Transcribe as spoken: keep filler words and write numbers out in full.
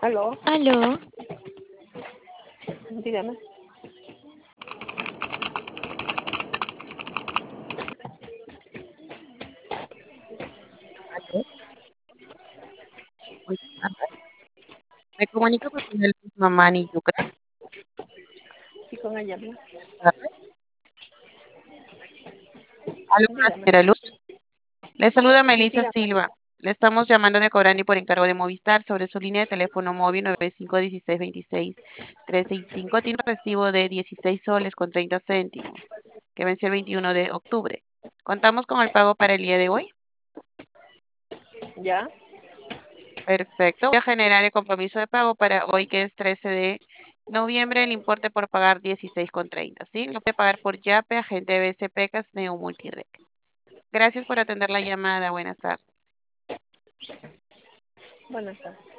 Aló, Aló, dígame. Aló, buenas tardes. Me comunico con el Mamani Yucra. Sí, con ella habla. Buenas tardes. Aló, con la Dígame. señora Luz. Le saluda Sí, Melissa dígame. Silva. Le estamos llamando de Corani por encargo de Movistar sobre su línea de teléfono móvil nueve cinco uno seis dos seis tres seis cinco. Tiene un recibo de dieciséis soles con treinta céntimos que venció el veintiuno de octubre. Contamos con el pago para el día de hoy. ¿Ya? Perfecto. Voy a generar el compromiso de pago para hoy, que es trece de noviembre. El importe por pagar dieciséis con treinta, ¿sí? Lo puede pagar por Yape, agente B C P, Casneo Multirec. Gracias por atender la llamada. Buenas tardes. Buenas tardes.